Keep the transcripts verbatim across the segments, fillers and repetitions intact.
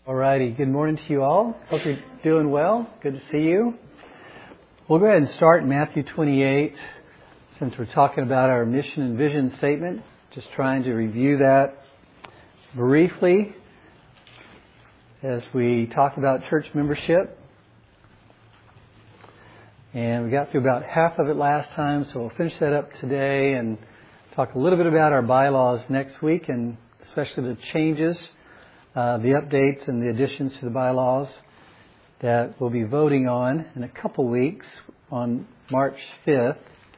All righty. Good morning to you all. Hope you're doing well. Good to see you. We'll go ahead and start in Matthew twenty-eight since we're talking about our mission and vision statement. Just trying to review that briefly as we talk about church membership. And we got through about half of it last time, so we'll finish that up today and talk a little bit about our bylaws next week, and especially the changes, uh, the updates and the additions to the bylaws that we'll be voting on in a couple weeks on March fifth.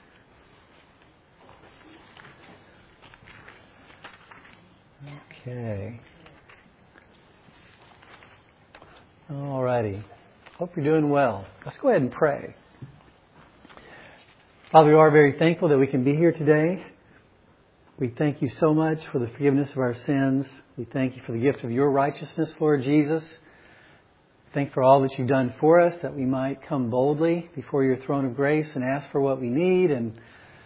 Okay. All righty. Hope you're doing well. Let's go ahead and pray. Father, we are very thankful that we can be here today. We thank you so much for the forgiveness of our sins. We thank you for the gift of your righteousness, Lord Jesus. Thank you for all that you've done for us, that we might come boldly before your throne of grace and ask for what we need and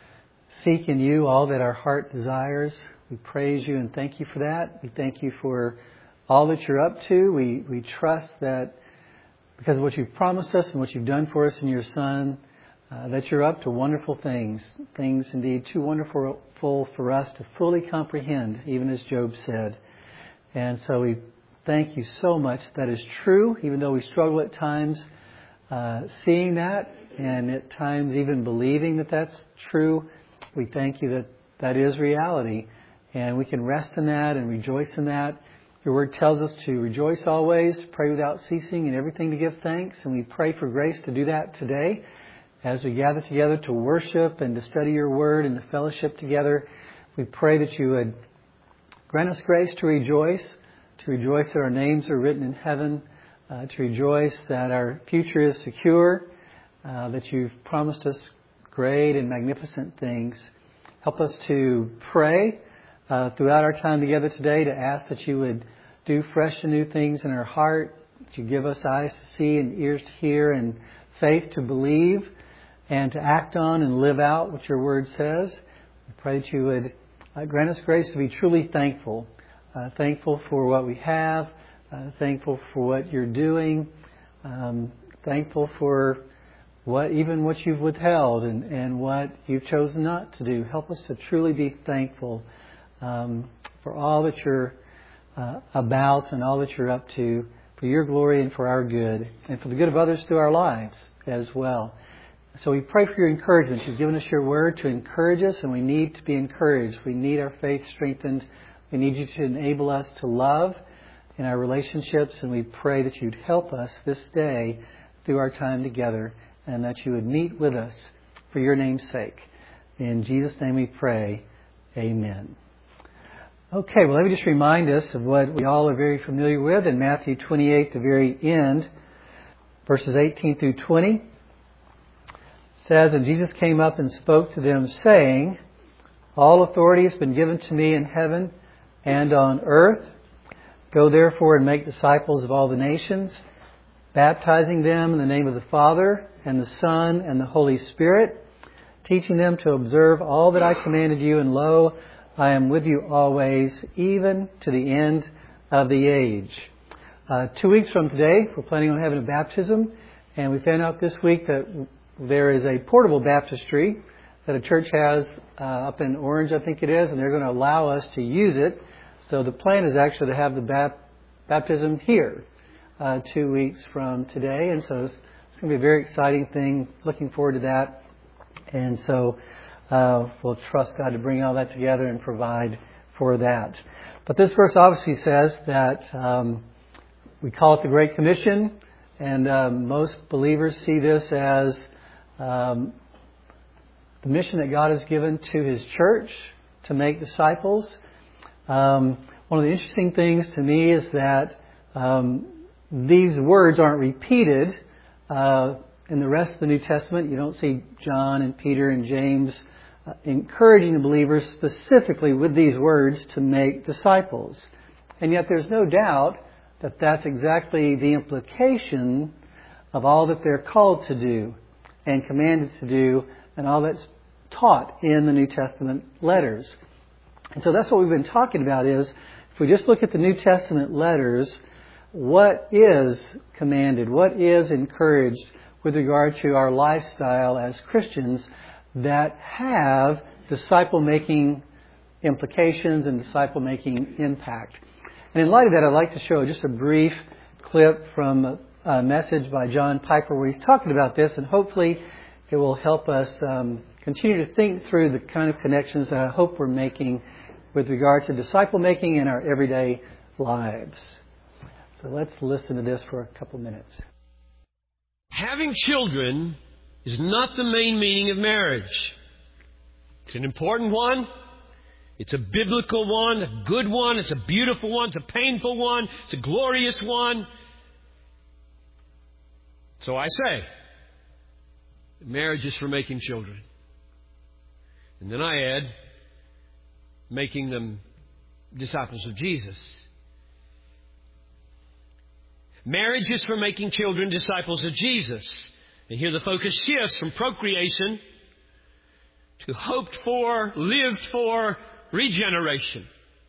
seek in you all that our heart desires. We praise you and thank you for that. We thank you for all that you're up to. We, we trust that because of what you've promised us and what you've done for us in your Son, Uh, that you're up to wonderful things, things indeed too wonderful for us to fully comprehend, even as Job said. And so we thank you so much that is true, even though we struggle at times uh, seeing that, and at times even believing that that's true. We thank you that that is reality, and we can rest in that and rejoice in that. Your word tells us to rejoice always, to pray without ceasing, and everything to give thanks, and we pray for grace to do that today. As we gather together to worship and to study your word and to fellowship together, we pray that you would grant us grace to rejoice, to rejoice that our names are written in heaven, uh, to rejoice that our future is secure, uh, that you've promised us great and magnificent things. Help us to pray uh, throughout our time together today, to ask that you would do fresh and new things in our heart, that you give us eyes to see and ears to hear and faith to believe, and to act on and live out what your word says. We pray that you would uh, grant us grace to be truly thankful. Uh, thankful for what we have. Uh, thankful for what you're doing. Um, thankful for what even what you've withheld and, and what you've chosen not to do. Help us to truly be thankful um, for all that you're uh, about and all that you're up to, for your glory and for our good, and for the good of others through our lives as well. So we pray for your encouragement. You've given us your word to encourage us, and we need to be encouraged. We need our faith strengthened. We need you to enable us to love in our relationships, and we pray that you'd help us this day through our time together, and that you would meet with us for your name's sake. In Jesus' name we pray. Amen. Okay, well, let me just remind us of what we all are very familiar with in Matthew twenty-eight, the very end, verses eighteen through twenty. Says, "And Jesus came up and spoke to them, saying, All authority has been given to me in heaven and on earth. Go therefore and make disciples of all the nations, baptizing them in the name of the Father and the Son and the Holy Spirit, teaching them to observe all that I commanded you, and lo, I am with you always, even to the end of the age." Uh, two weeks from today, we're planning on having a baptism, and we found out this week that there is a portable baptistry that a church has uh, up in Orange, I think it is, and they're going to allow us to use it. So the plan is actually to have the bap- baptism here uh, two weeks from today, and so it's, it's going to be a very exciting thing. Looking forward to that, and so uh, we'll trust God to bring all that together and provide for that. But this verse obviously says that um, we call it the Great Commission, and um, most believers see this as Um, the mission that God has given to His church to make disciples. Um, one of the interesting things to me is that um, these words aren't repeated uh, in the rest of the New Testament. You don't see John and Peter and James uh, encouraging the believers specifically with these words to make disciples. And yet there's no doubt that that's exactly the implication of all that they're called to do and commanded to do, and all that's taught in the New Testament letters. And so that's what we've been talking about is, if we just look at the New Testament letters, what is commanded, what is encouraged with regard to our lifestyle as Christians that have disciple-making implications and disciple-making impact. And in light of that, I'd like to show just a brief clip from a message by John Piper where he's talking about this, and hopefully it will help us um, continue to think through the kind of connections that I hope we're making with regard to disciple-making in our everyday lives. So let's listen to this for a couple minutes. Having children is not the main meaning of marriage. It's an important one. It's a biblical one, a good one. It's a beautiful one. It's a painful one. It's a glorious one. So I say, marriage is for making children. And then I add, making them disciples of Jesus. Marriage is for making children disciples of Jesus. And here the focus shifts from procreation to hoped for, lived for regeneration.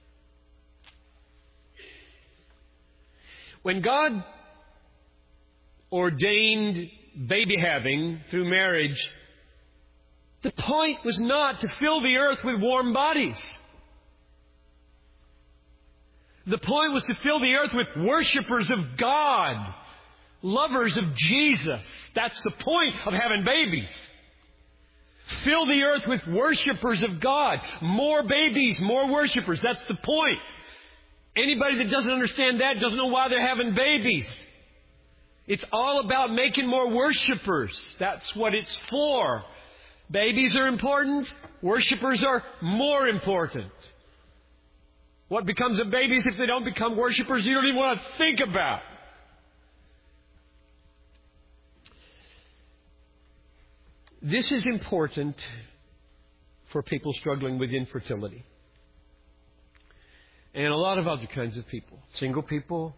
When God ordained baby having through marriage, the point was not to fill the earth with warm bodies. The point was to fill the earth with worshipers of God, lovers of Jesus. That's the point of having babies. Fill the earth with worshipers of God. More babies, more worshipers. That's the point. Anybody that doesn't understand that doesn't know why they're having babies. It's all about making more worshipers. That's what it's for. Babies are important. Worshipers are more important. What becomes of babies if they don't become worshipers, you don't even want to think about. This is important for people struggling with infertility. And a lot of other kinds of people. Single people.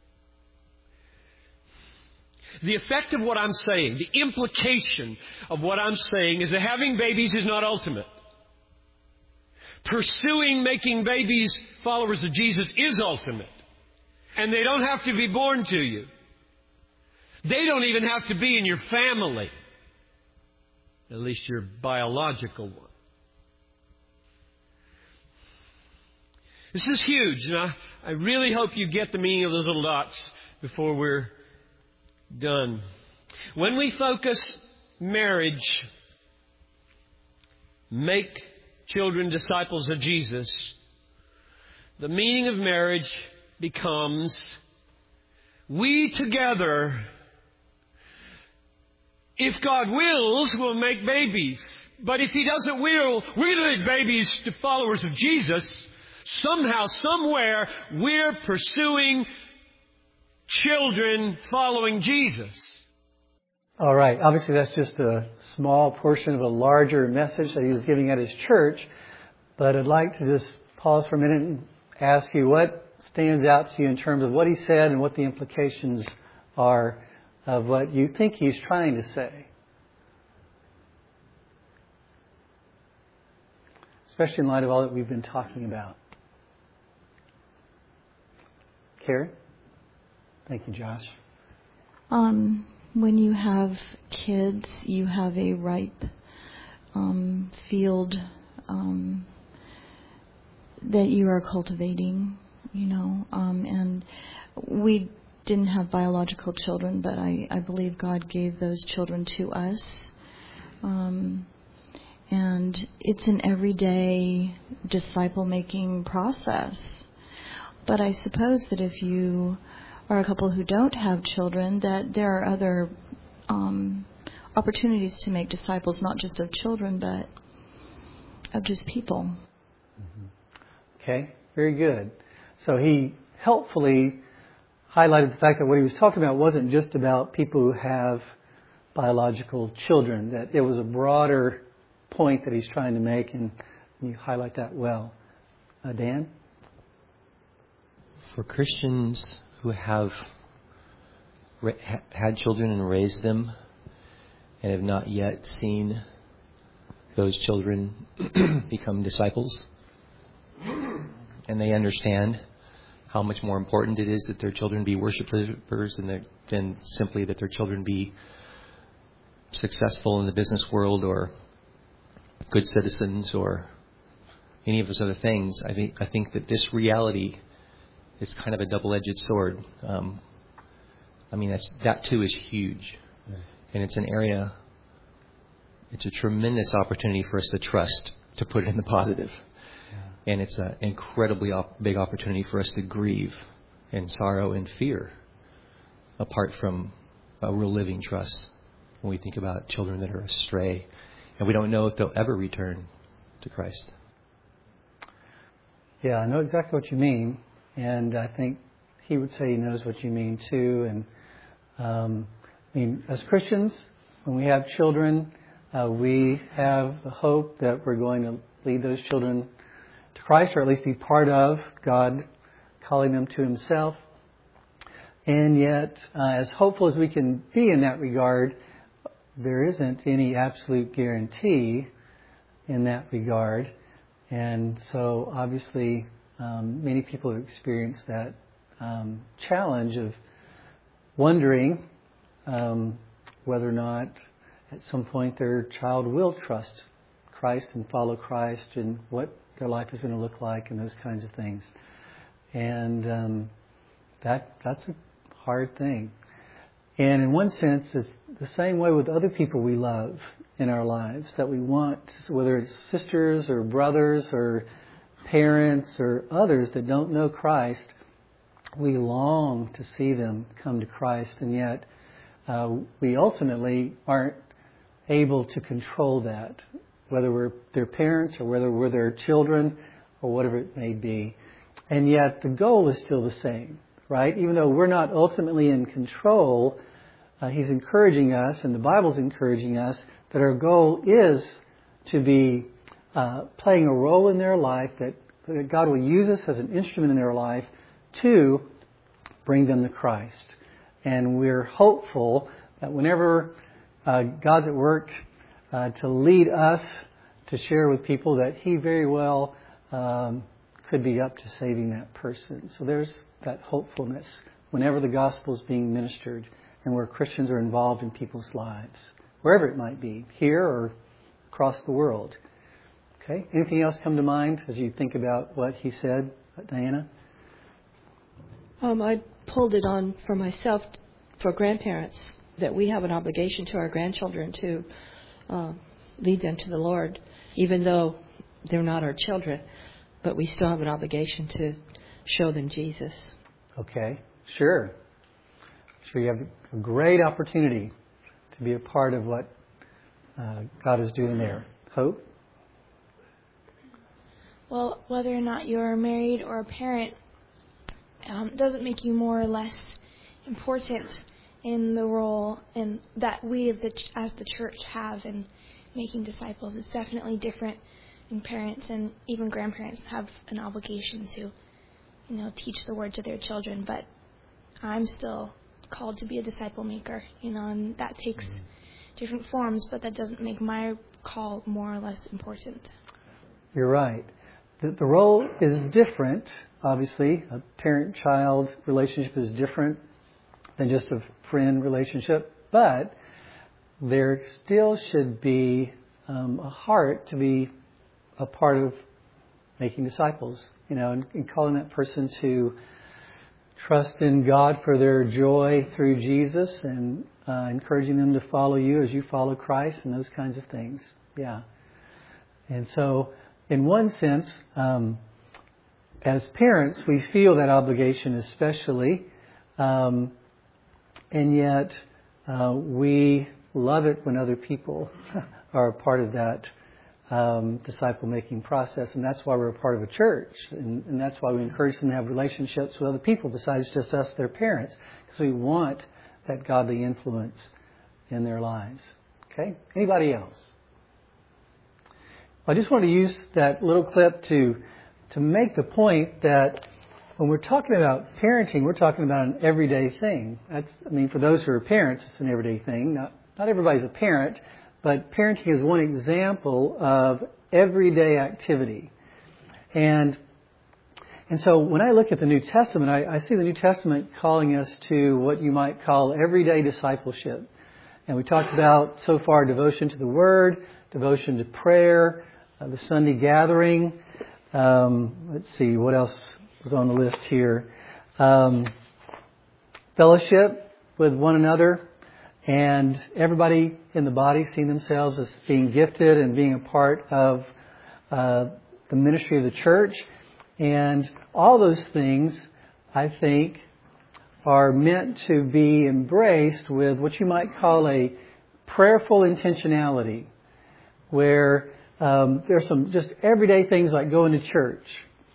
The effect of what I'm saying, the implication of what I'm saying is that having babies is not ultimate. Pursuing making babies followers of Jesus is ultimate. And they don't have to be born to you. They don't even have to be in your family. At least your biological one. This is huge, and I, I really hope you get the meaning of those little dots before we're done. When we focus marriage, make children disciples of Jesus, the meaning of marriage becomes we together, if God wills, will make babies. But if He doesn't will, we're going to make babies to followers of Jesus. Somehow, somewhere, we're pursuing children following Jesus. All right. Obviously, that's just a small portion of a larger message that he was giving at his church. But I'd like to just pause for a minute and ask you what stands out to you in terms of what he said and what the implications are of what you think he's trying to say. Especially in light of all that we've been talking about. Carrie? Thank you, Josh. Um, when you have kids, you have a ripe um, field um, that you are cultivating, you know. Um, and we didn't have biological children, but I, I believe God gave those children to us. Um, and it's an everyday disciple-making process. But I suppose that if you are a couple who don't have children, that there are other um, opportunities to make disciples, not just of children, but of just people. Mm-hmm. Okay, very good. So he helpfully highlighted the fact that what he was talking about wasn't just about people who have biological children, that it was a broader point that he's trying to make, and you highlight that well. Uh, Dan? For Christians who have ra- had children and raised them and have not yet seen those children become disciples, and they understand how much more important it is that their children be worshipers than, their, than simply that their children be successful in the business world or good citizens or any of those other things. I think I think that this reality is kind of a double-edged sword. Um, I mean, that's, that too is huge. Yeah. And it's an area, it's a tremendous opportunity for us to trust, to put it in the positive. Yeah. And it's an incredibly op- big opportunity for us to grieve and sorrow and fear apart from a real living trust when we think about children that are astray. And we don't know if they'll ever return to Christ. Yeah, I know exactly what you mean. And I think he would say he knows what you mean too. And um, I mean, as Christians, when we have children, uh, we have the hope that we're going to lead those children to Christ, or at least be part of God calling them to Himself. And yet, uh, as hopeful as we can be in that regard, there isn't any absolute guarantee in that regard. And so, obviously, um, many people have experienced that um, challenge of wondering um, whether or not at some point their child will trust Christ and follow Christ and what their life is going to look like and those kinds of things. And um, that that's a hard thing. And in one sense, it's the same way with other people we love in our lives, that we want, whether it's sisters or brothers or parents or others that don't know Christ, we long to see them come to Christ, and yet uh, we ultimately aren't able to control that, whether we're their parents or whether we're their children or whatever it may be. And yet the goal is still the same, right? Even though we're not ultimately in control, uh, He's encouraging us, and the Bible's encouraging us, that our goal is to be uh, playing a role in their life, that, that God will use us as an instrument in their life to bring them to Christ. And we're hopeful that whenever uh, God's at work uh, to lead us to share with people, that He very well um, could be up to saving that person. So there's that hopefulness whenever the gospel is being ministered and where Christians are involved in people's lives, wherever it might be, here or across the world. Okay? Anything else come to mind as you think about what he said, Diana? Um, I pulled it on for myself, for grandparents, that we have an obligation to our grandchildren to uh, lead them to the Lord, even though they're not our children, but we still have an obligation to show them Jesus. Okay, sure. Sure, you have a great opportunity to be a part of what uh, God is doing there. Hope? Well, whether or not you're married or a parent um, doesn't make you more or less important in the role and that we as the, as the church have in making disciples. It's definitely different, and parents and even grandparents have an obligation to, you know, teach the word to their children. But I'm still called to be a disciple maker, you know, and that takes different forms, but that doesn't make my call more or less important. You're right. The, the role is different, obviously. A parent-child relationship is different than just a friend relationship, but there still should be um, a heart to be a part of making disciples, you know, and, and calling that person to trust in God for their joy through Jesus, and uh, encouraging them to follow you as you follow Christ, and those kinds of things. Yeah. And so, in one sense, um, as parents, we feel that obligation especially, um, and yet uh, we love it when other people are a part of that um, disciple-making process, and that's why we're a part of a church, and, and that's why we encourage them to have relationships with other people besides just us, their parents, because we want that godly influence in their lives. Okay? Anybody else? I just want to use that little clip to to make the point that when we're talking about parenting, we're talking about an everyday thing. That's, I mean, for those who are parents, it's an everyday thing. Not, not everybody's a parent, but parenting is one example of everyday activity. And And so when I look at the New Testament, I, I see the New Testament calling us to what you might call everyday discipleship. And we talked about so far devotion to the Word, devotion to prayer, uh, the Sunday gathering. Um, let's see, what else was on the list here? Um, fellowship with one another, and everybody in the body seeing themselves as being gifted and being a part of uh, the ministry of the church. And all those things, I think, are meant to be embraced with what you might call a prayerful intentionality, where um, there's some just everyday things like going to church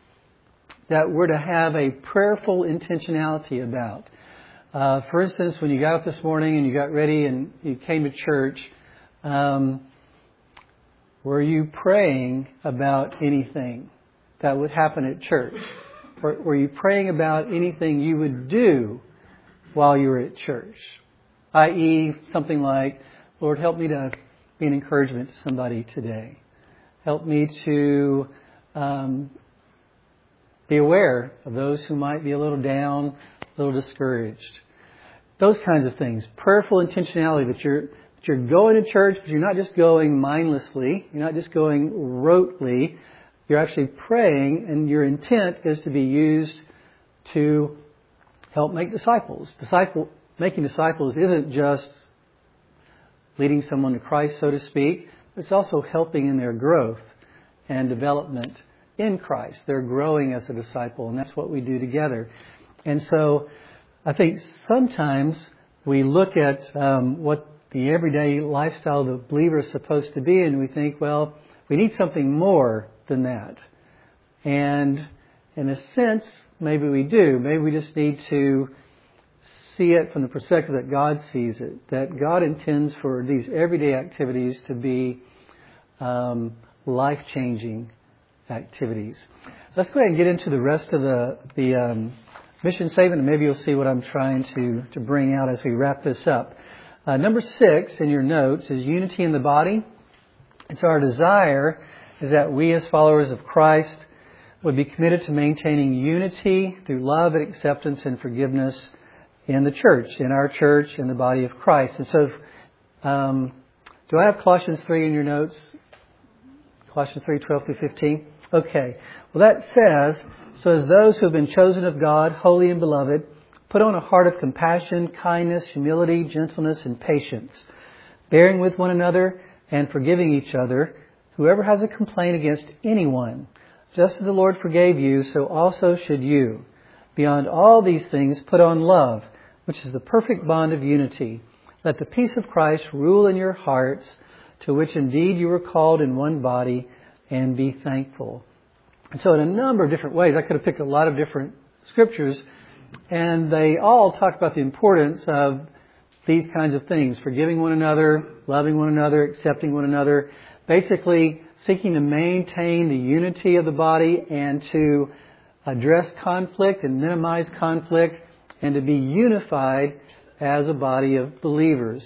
that we're to have a prayerful intentionality about. Uh, for instance, when you got up this morning and you got ready and you came to church, um, were you praying about anything that would happen at church? Or were you praying about anything you would do while you were at church? that is something like, Lord, help me to be an encouragement to somebody today. Help me to um, be aware of those who might be a little down, a little discouraged. Those kinds of things. Prayerful intentionality that you're, that you're going to church, but you're not just going mindlessly. You're not just going rotely. You're actually praying, and your intent is to be used to help make disciples. Disciple, making disciples isn't just leading someone to Christ, so to speak. It's also helping in their growth and development in Christ. They're growing as a disciple, and that's what we do together. And so I think sometimes we look at um, what the everyday lifestyle of the believer is supposed to be, and we think, well, we need something more than that. And in a sense, maybe we do. Maybe we just need to see it from the perspective that God sees it, that God intends for these everyday activities to be um, life-changing activities. Let's go ahead and get into the rest of the, the um, mission statement, and maybe you'll see what I'm trying to, to bring out as we wrap this up. Uh, number six in your notes is unity in the body. It's our desire is that we as followers of Christ would be committed to maintaining unity through love and acceptance and forgiveness in the church, in our church, in the body of Christ. And so, um, do I have Colossians three in your notes? Colossians three, twelve through fifteen? Okay. Well, that says, so as those who have been chosen of God, holy and beloved, put on a heart of compassion, kindness, humility, gentleness, and patience, bearing with one another and forgiving each other. Whoever has a complaint against anyone, just as the Lord forgave you, so also should you. Beyond all these things, put on love, which is the perfect bond of unity. Let the peace of Christ rule in your hearts, to which indeed you were called in one body, and be thankful. And so in a number of different ways, I could have picked a lot of different scriptures, and they all talk about the importance of these kinds of things: forgiving one another, loving one another, accepting one another, basically seeking to maintain the unity of the body and to address conflict and minimize conflict and to be unified as a body of believers.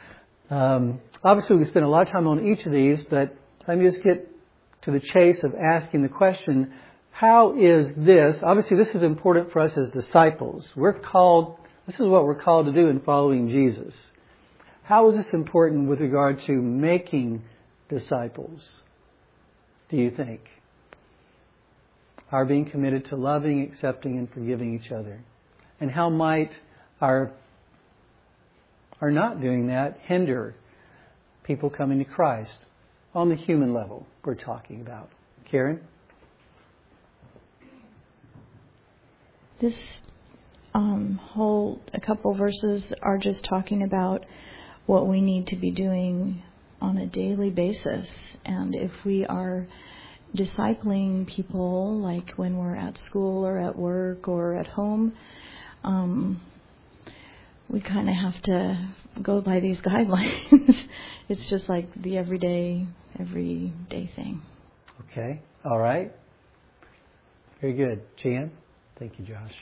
Um, obviously, we spend a lot of time on each of these, but let me just get to the chase of asking the question, how is this? Obviously, this is important for us as disciples. We're called, this is what we're called to do in following Jesus. How is this important with regard to making disciples, do you think? Our being committed to loving, accepting, and forgiving each other. And how might our, our not doing that hinder people coming to Christ on the human level we're talking about? Karen? This um, whole, a couple verses are just talking about what we need to be doing on a daily basis. And if we are discipling people, like when we're at school or at work or at home, um, we kind of have to go by these guidelines. It's just like the everyday, everyday thing. Okay. All right. Very good. Jan? Thank you, Josh.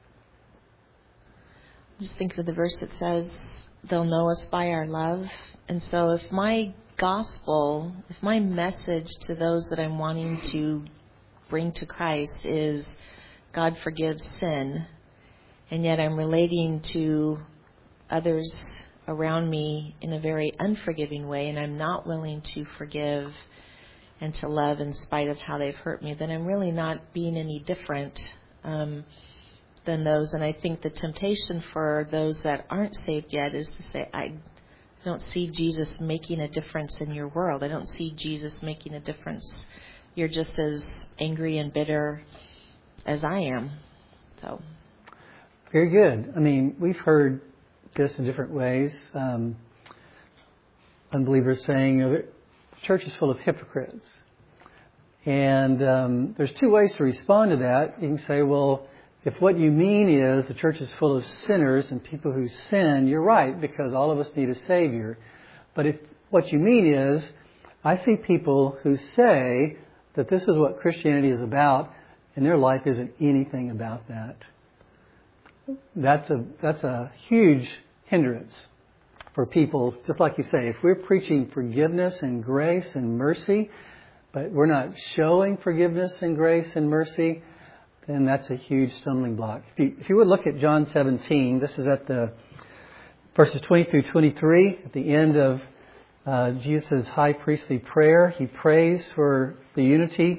Just think of the verse that says, they'll know us by our love. And so if my gospel, if my message to those that I'm wanting to bring to Christ is God forgives sin, and yet I'm relating to others around me in a very unforgiving way, and I'm not willing to forgive and to love in spite of how they've hurt me, then I'm really not being any different um, than those. And I think the temptation for those that aren't saved yet is to say, I don't see Jesus making a difference in your world. I don't see Jesus making a difference. You're just as angry and bitter as I am. So, very good. I mean, we've heard this in different ways. Um, unbelievers saying, you know, the church is full of hypocrites. And um, there's two ways to respond to that. You can say, well, if what you mean is the church is full of sinners and people who sin, you're right, because all of us need a Savior. But if what you mean is, I see people who say that this is what Christianity is about, and their life isn't anything about that. That's a that's a huge hindrance for people. Just like you say, if we're preaching forgiveness and grace and mercy, but we're not showing forgiveness and grace and mercy, then that's a huge stumbling block. If you, if you would look at John seventeen, this is at the verses twenty through twenty-three, at the end of uh, Jesus' high priestly prayer. He prays for the unity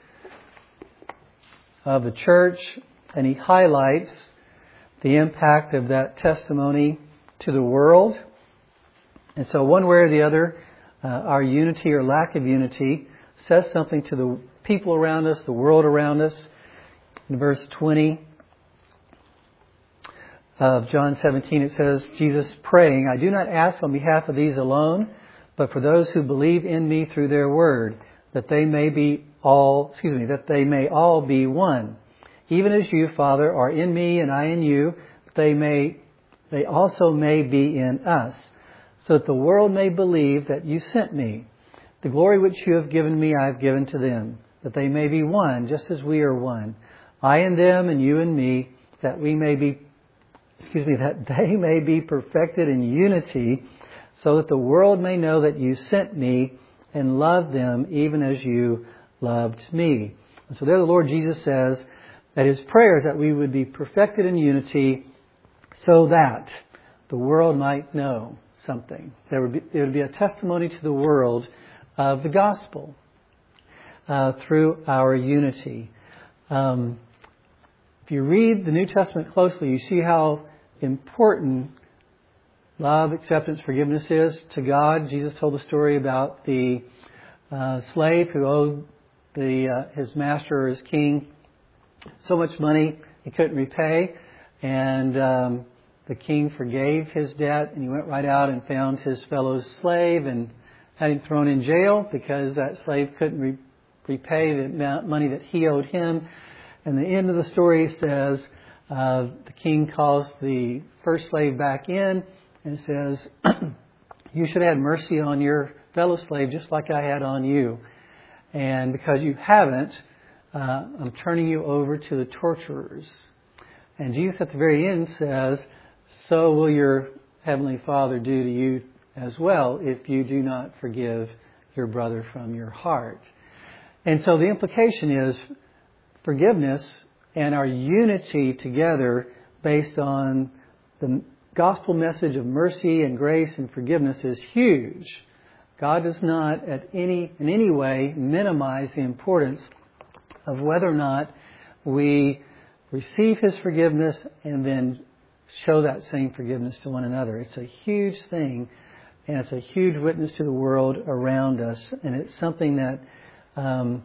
of the church, and he highlights the impact of that testimony to the world. And so one way or the other, uh, our unity or lack of unity says something to the people around us, the world around us. In verse twenty of John seventeen, it says, Jesus praying, I do not ask on behalf of these alone, but for those who believe in me through their word, that they may be all, excuse me, that they may all be one. Even as you, Father, are in me and I in you, they may, they also may be in us, so that the world may believe that you sent me. The glory which you have given me, I have given to them, that they may be one, just as we are one. I and them and you and me, that we may be, excuse me, that they may be perfected in unity, so that the world may know that you sent me and loved them even as you loved me. And so there the Lord Jesus says that his prayer is that we would be perfected in unity so that the world might know something. There would be, there would be a testimony to the world of the gospel uh, through our unity. Um, if you read the New Testament closely, you see how important love, acceptance, forgiveness is to God. Jesus told the story about the uh, slave who owed the uh, his master or his king so much money he couldn't repay, and um, the king forgave his debt, and he went right out and found his fellow slave and had him thrown in jail because that slave couldn't re- repay the amount money that he owed him. And the end of the story says uh, the king calls the first slave back in and says, you should have had mercy on your fellow slave just like I had on you. And because you haven't, uh, I'm turning you over to the torturers. And Jesus at the very end says, so will your Heavenly Father do to you as well if you do not forgive your brother from your heart. And so the implication is forgiveness and our unity together based on the gospel message of mercy and grace and forgiveness is huge. God does not at any in any way minimize the importance of whether or not we receive His forgiveness and then show that same forgiveness to one another. It's a huge thing, and it's a huge witness to the world around us, and it's something that um,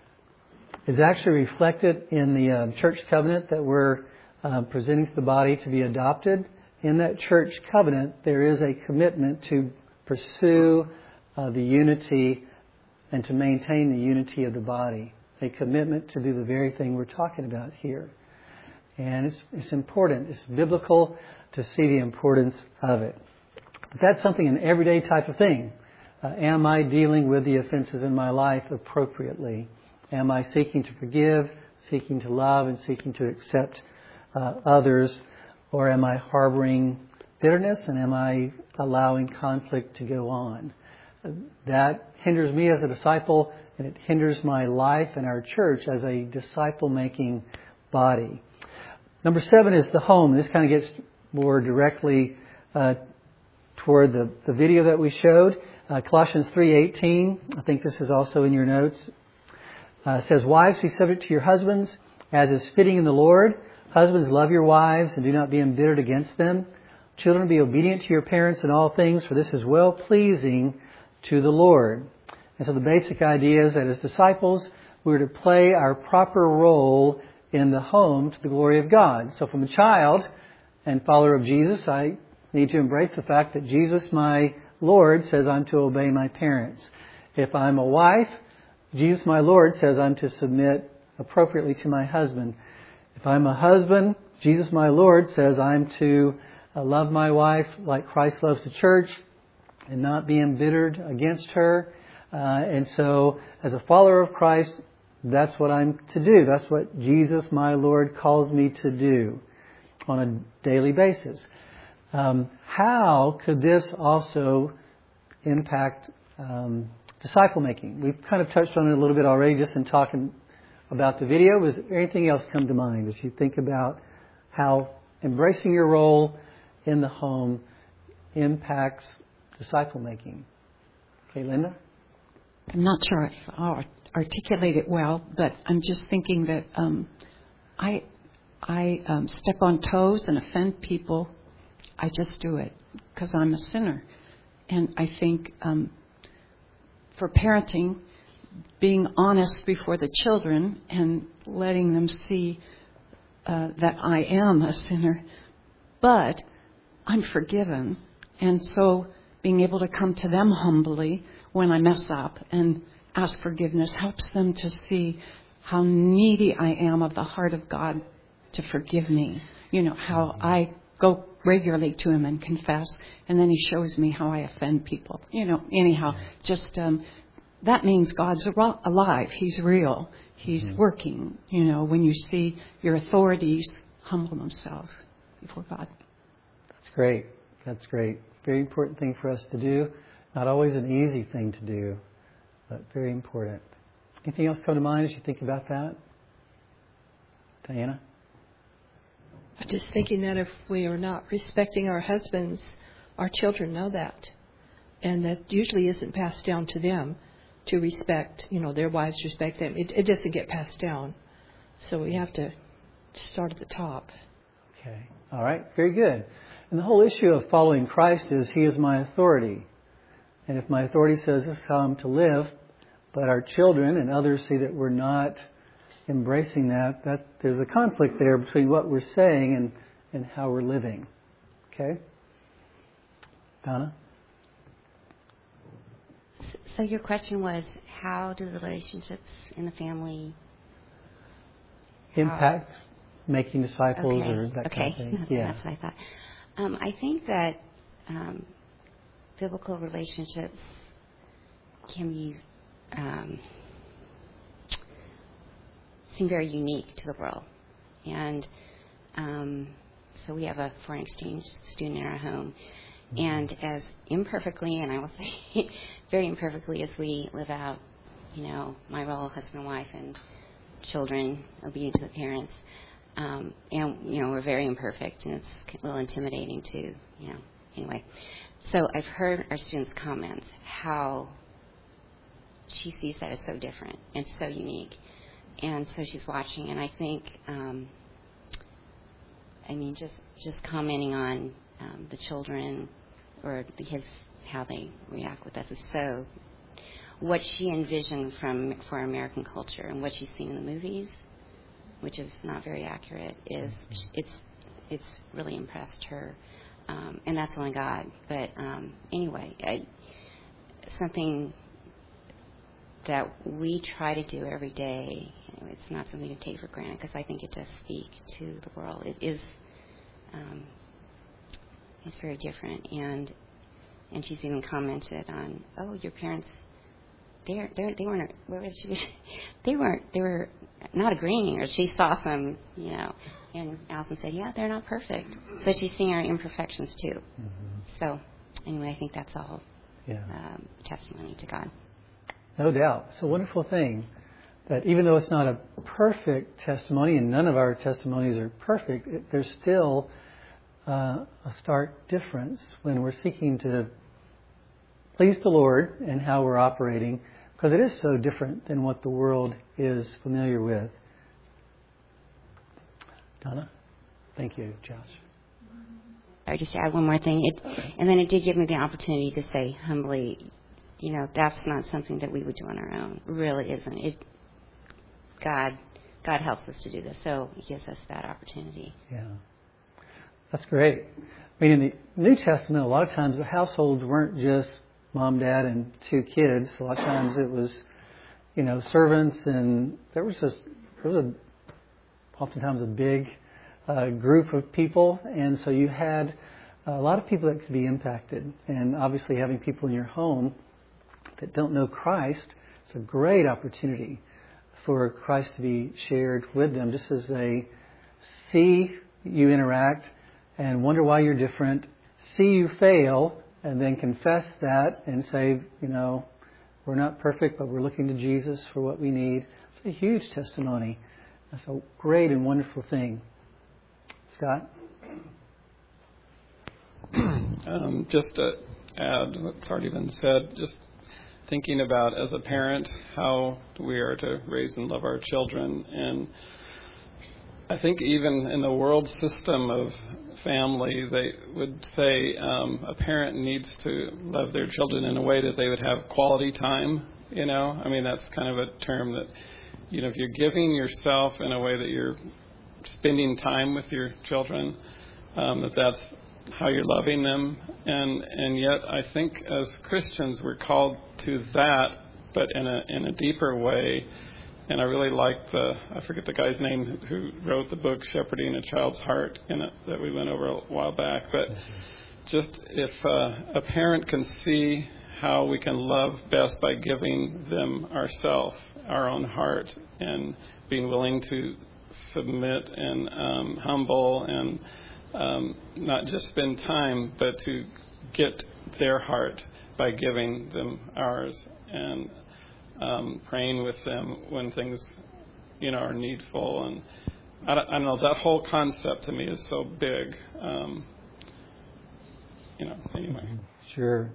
is actually reflected in the uh, church covenant that we're uh, presenting to the body to be adopted. In that church covenant, there is a commitment to pursue uh, the unity and to maintain the unity of the body. A commitment to do the very thing we're talking about here. And it's, it's important. It's biblical to see the importance of it. But that's something, an everyday type of thing. Uh, am I dealing with the offenses in my life appropriately? Am I seeking to forgive, seeking to love, and seeking to accept uh, others? Or am I harboring bitterness, and am I allowing conflict to go on? That hinders me as a disciple, and it hinders my life and our church as a disciple-making body. Number seven is the home. This kind of gets more directly uh, toward the, the video that we showed. Uh, Colossians three eighteen, I think this is also in your notes, uh, says, "Wives, be subject to your husbands, as is fitting in the Lord. Husbands, love your wives, and do not be embittered against them. Children, be obedient to your parents in all things, for this is well-pleasing to the Lord." And so the basic idea is that as disciples, we're to play our proper role in the home to the glory of God. So from a child and follower of Jesus, I need to embrace the fact that Jesus, my Lord, says I'm to obey my parents. If I'm a wife, Jesus, my Lord, says I'm to submit appropriately to my husband. If I'm a husband, Jesus, my Lord, says I'm to love my wife like Christ loves the church and not be embittered against her. Uh, and so, as a follower of Christ, that's what I'm to do. That's what Jesus, my Lord, calls me to do on a daily basis. Um, how could this also impact um, disciple making? We've kind of touched on it a little bit already just in talking about the video. Was there anything else come to mind as you think about how embracing your role in the home impacts disciple making? Okay, Linda? I'm not sure if I'll articulate it well, but I'm just thinking that um, I I um, step on toes and offend people. I just do it because I'm a sinner. And I think um, for parenting, being honest before the children and letting them see uh, that I am a sinner, but I'm forgiven. And so being able to come to them humbly when I mess up and ask forgiveness helps them to see how needy I am of the heart of God to forgive me. You know, how I go regularly to Him and confess, and then He shows me how I offend people. You know, anyhow, just um, that means God's alive. He's real. He's mm-hmm. working. You know, when you see your authorities humble themselves before God. That's great. That's great. Very important thing for us to do. Not always an easy thing to do, but very important. Anything else come to mind as you think about that? Diana? I'm just thinking that if we are not respecting our husbands, our children know that. And that usually isn't passed down to them to respect, you know, their wives respect them. It, it doesn't get passed down. So we have to start at the top. Okay. All right. Very good. And the whole issue of following Christ is He is my authority. And if my authority says this is how I'm to live, but our children and others see that we're not embracing that, that there's a conflict there between what we're saying and, and how we're living. Okay? Donna? So your question was, how do the relationships in the family impact how? making disciples okay. or that okay. kind of thing? Yeah. That's what I thought. Um, I think that um, biblical relationships can be um, seem very unique to the world, and um, so we have a foreign exchange student in our home, mm-hmm. and as imperfectly, and I will say very imperfectly, as we live out, you know, my role, husband and wife, and children, obedient to the parents, um, and you know, we're very imperfect, and it's a little intimidating to, you know, anyway. So I've heard our students' comments how she sees that as so different and so unique. And so she's watching, and I think, um, I mean, just, just commenting on um, the children or the kids, how they react with us is so, what she envisioned from for American culture and what she's seen in the movies, which is not very accurate, is it's it's really impressed her. Um, and that's only God. But um, anyway, I, something that we try to do every day, you know, it's not something to take for granted because I think it does speak to the world. It is, um, it's very different. And and she's even commented on, oh, your parents, they're, they're, they weren't, where was she? they weren't, they were not agreeing, or she saw some, you know. And Allison said, yeah, they're not perfect. So she's seeing our imperfections, too. Mm-hmm. So, anyway, I think that's all yeah. um, testimony to God. No doubt. It's a wonderful thing that even though it's not a perfect testimony, and none of our testimonies are perfect, it, there's still uh, a stark difference when we're seeking to please the Lord and how we're operating, because it is so different than what the world is familiar with. Donna? Thank you, Josh. I would just add one more thing. It, and then it did give me the opportunity to say humbly, you know, that's not something that we would do on our own. It really isn't. It, God, God helps us to do this, so He gives us that opportunity. Yeah, that's great. I mean, in the New Testament, a lot of times the households weren't just mom, dad, and two kids. A lot of times it was, you know, servants, and there was just there was a oftentimes a big uh, group of people, and so you had a lot of people that could be impacted. And obviously, having people in your home that don't know Christ, it's a great opportunity for Christ to be shared with them, just as they see you interact and wonder why you're different, see you fail, and then confess that and say, you know, we're not perfect, but we're looking to Jesus for what we need. It's a huge testimony. That's a great and wonderful thing. Scott? Um, just to add what's already been said, just thinking about as a parent how we are to raise and love our children. And I think even in the world system of family, they would say um, a parent needs to love their children in a way that they would have quality time, you know. I mean, that's kind of a term that, you know, if you're giving yourself in a way that you're spending time with your children, um, that that's how you're loving them. And and yet I think as Christians we're called to that, but in a in a deeper way. And I really like the, I forget the guy's name who wrote the book Shepherding a Child's Heart in it, that we went over a while back. But just if uh, a parent can see how we can love best by giving them ourselves, our own heart, and being willing to submit and um, humble and um, not just spend time, but to get their heart by giving them ours, and um, praying with them when things, you know, are needful. And I don't, I don't know, that whole concept to me is so big. Um, you know, anyway. Sure.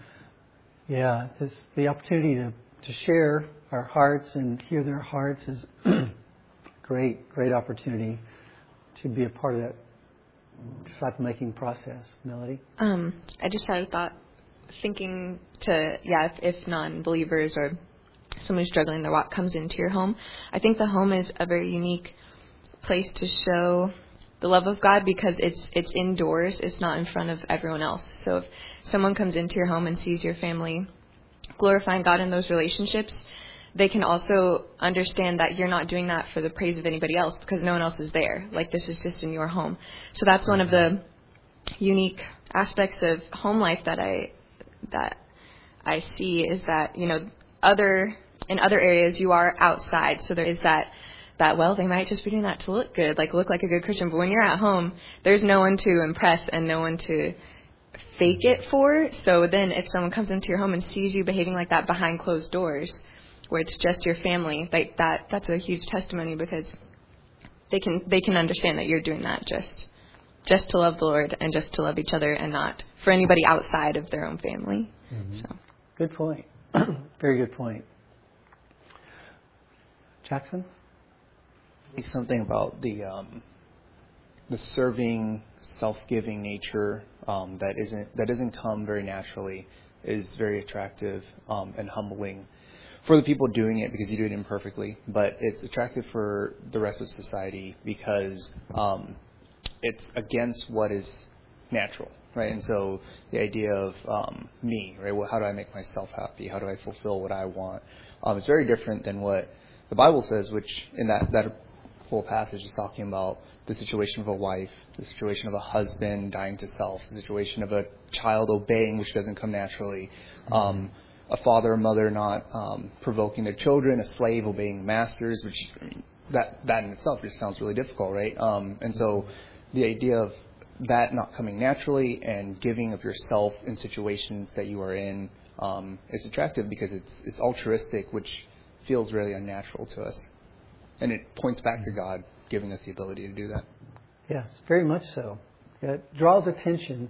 Yeah, it's the opportunity to, to share our hearts and hear their hearts is great, great opportunity to be a part of that disciple-making process. Melody? Um, I just had a thought, thinking to, yeah, if, if non-believers or someone who's struggling their walk comes into your home, I think the home is a very unique place to show the love of God, because it's it's indoors, it's not in front of everyone else. So if someone comes into your home and sees your family glorifying God in those relationships, they can also understand that you're not doing that for the praise of anybody else, because no one else is there. Like, this is just in your home. So that's one of the unique aspects of home life that I that I see, is that, you know, other in other areas you are outside. So there is that that, well, they might just be doing that to look good, like look like a good Christian. But when you're at home, there's no one to impress and no one to fake it for. So then if someone comes into your home and sees you behaving like that behind closed doors, where it's just your family, like that, that's a huge testimony, because they can they can understand that you're doing that just just to love the Lord and just to love each other, and not for anybody outside of their own family. Mm-hmm. So, good point. Very good point. Jackson? Something about the um, the serving, self-giving nature um, that isn't that doesn't come very naturally is very attractive um, and humbling for the people doing it, because you do it imperfectly. But it's attractive for the rest of society because um, it's against what is natural, right? And so the idea of um, me, right? Well, how do I make myself happy? How do I fulfill what I want? Um, it's very different than what the Bible says, which in that that whole passage is talking about the situation of a wife, the situation of a husband dying to self, the situation of a child obeying, which doesn't come naturally, um, a father or mother not um, provoking their children, a slave obeying masters, which I mean, that that in itself just sounds really difficult, right? Um, and so the idea of that not coming naturally and giving of yourself in situations that you are in um, is attractive, because it's it's altruistic, which feels really unnatural to us. And it points back to God giving us the ability to do that. Yes, very much so. It draws attention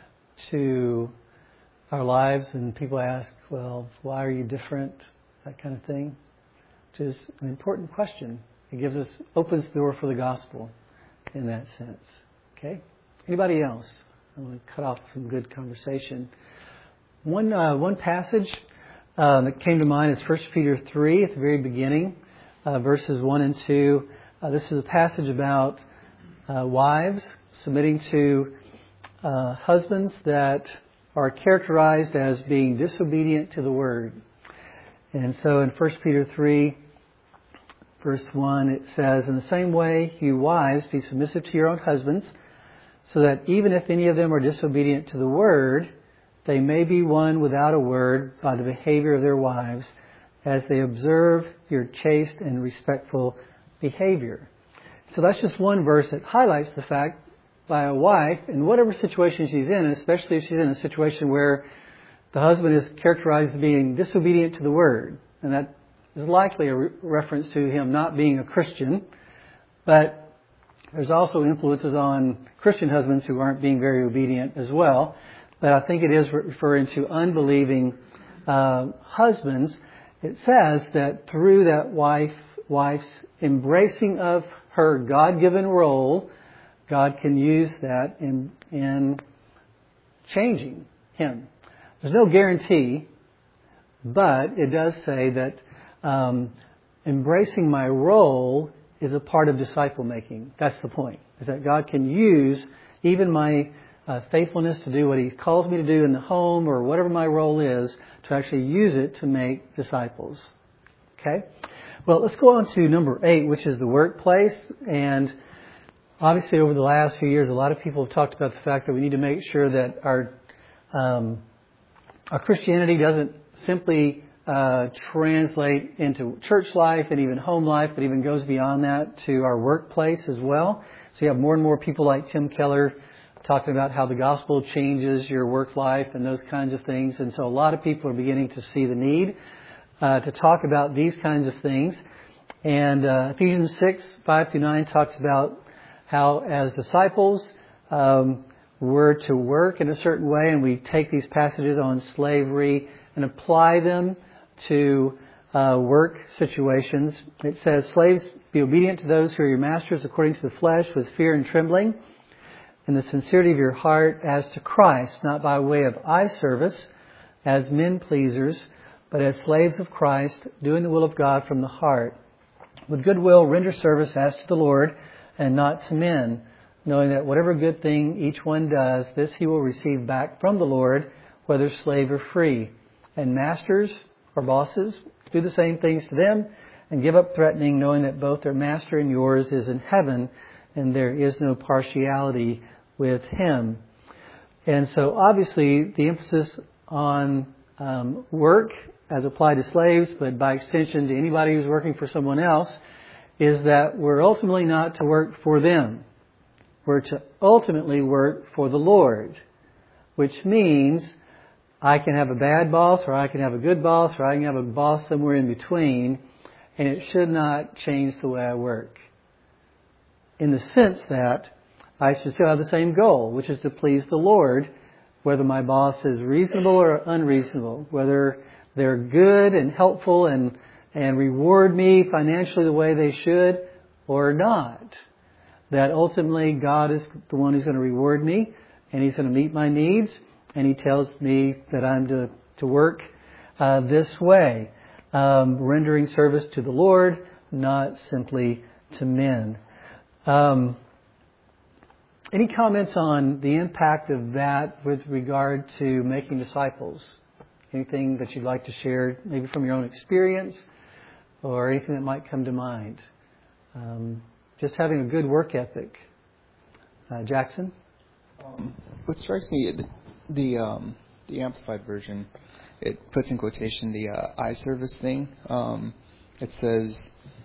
to our lives, and people ask, well, why are you different? That kind of thing, which is an important question. It gives us, opens the door for the gospel in that sense. Okay? Anybody else? I'm going to cut off some good conversation. One uh, one passage uh, that came to mind is First Peter three at the very beginning, uh, verses one and two. Uh, this is a passage about uh, wives submitting to uh, husbands that are characterized as being disobedient to the word. And so in First Peter three, verse one, it says, "In the same way, you wives, be submissive to your own husbands, so that even if any of them are disobedient to the word, they may be won without a word by the behavior of their wives, as they observe your chaste and respectful behavior." So that's just one verse that highlights the fact by a wife, in whatever situation she's in, and especially if she's in a situation where the husband is characterized as being disobedient to the word, and that is likely a re- reference to him not being a Christian, but there's also influences on Christian husbands who aren't being very obedient as well. But I think it is referring to unbelieving uh, husbands. It says that through that wife, wife's embracing of her God-given role, God can use that in, in changing him. There's no guarantee, but it does say that um, embracing my role is a part of disciple making. That's the point, is that God can use even my uh, faithfulness to do what He calls me to do in the home or whatever my role is, to actually use it to make disciples. Okay? Well, let's go on to number eight, which is the workplace. And obviously over the last few years, a lot of people have talked about the fact that we need to make sure that our um, our Christianity doesn't simply uh, translate into church life and even home life, but even goes beyond that to our workplace as well. So you have more and more people like Tim Keller talking about how the gospel changes your work life and those kinds of things. And so a lot of people are beginning to see the need uh, to talk about these kinds of things. And uh, Ephesians six, five through nine talks about how as disciples um, we're to work in a certain way, and we take these passages on slavery and apply them to uh, work situations. It says, "Slaves, be obedient to those who are your masters according to the flesh, with fear and trembling, in the sincerity of your heart as to Christ, not by way of eye service as men pleasers, but as slaves of Christ, doing the will of God from the heart. With good will render service as to the Lord and not to men, knowing that whatever good thing each one does, this he will receive back from the Lord, whether slave or free. And masters or bosses, do the same things to them, and give up threatening, knowing that both their master and yours is in heaven, and there is no partiality with him." And so obviously the emphasis on um, work as applied to slaves, but by extension to anybody who's working for someone else, is that we're ultimately not to work for them. We're to ultimately work for the Lord, which means I can have a bad boss, or I can have a good boss, or I can have a boss somewhere in between, and it should not change the way I work. In the sense that I should still have the same goal, which is to please the Lord, whether my boss is reasonable or unreasonable, whether they're good and helpful and, and reward me financially the way they should or not. That ultimately God is the one who's going to reward me, and He's going to meet my needs, and He tells me that I'm to, to work uh, this way, um, rendering service to the Lord, not simply to men. Um, any comments on the impact of that with regard to making disciples? Anything that you'd like to share, maybe from your own experience, or anything that might come to mind? Um, just having a good work ethic. Uh, Jackson? Um, what strikes me, the the, um, the Amplified Version, it puts in quotation the uh, eye service thing. Um, it says,